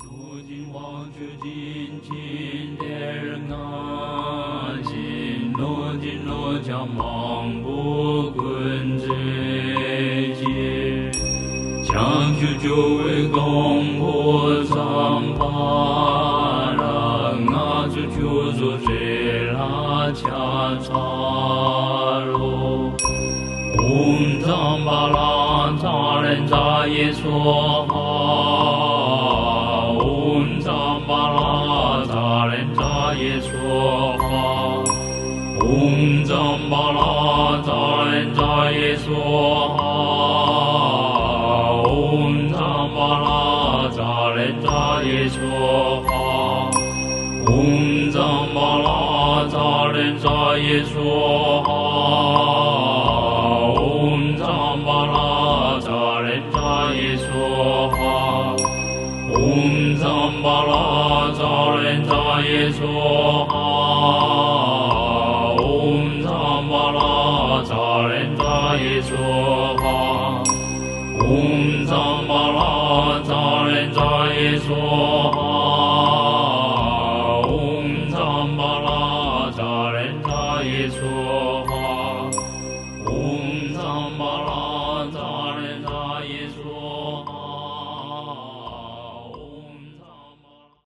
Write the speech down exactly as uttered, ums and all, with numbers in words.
如今往去尽尽点啊，心若尽若将忙不困之节，将去就为公婆长巴让啊，就就做这拉恰查罗。嗡藏巴拉扎人扎耶娑哈，嗡藏巴拉扎人扎耶娑哈，嗡藏巴拉扎人扎耶娑哈，嗡藏巴拉扎人扎耶娑哈，嗡藏巴拉扎人扎耶娑哈。嗡藏巴拉扎人扎耶娑哈，嗡藏巴拉扎人扎耶娑哈，嗡藏巴拉扎人扎耶娑哈，嗡藏巴拉扎人扎耶娑哈。